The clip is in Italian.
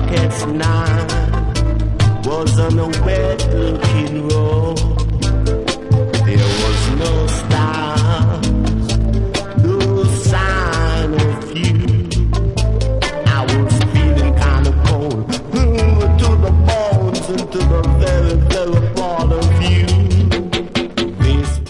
Bucket's Nine was on a wet looking road. There was no stop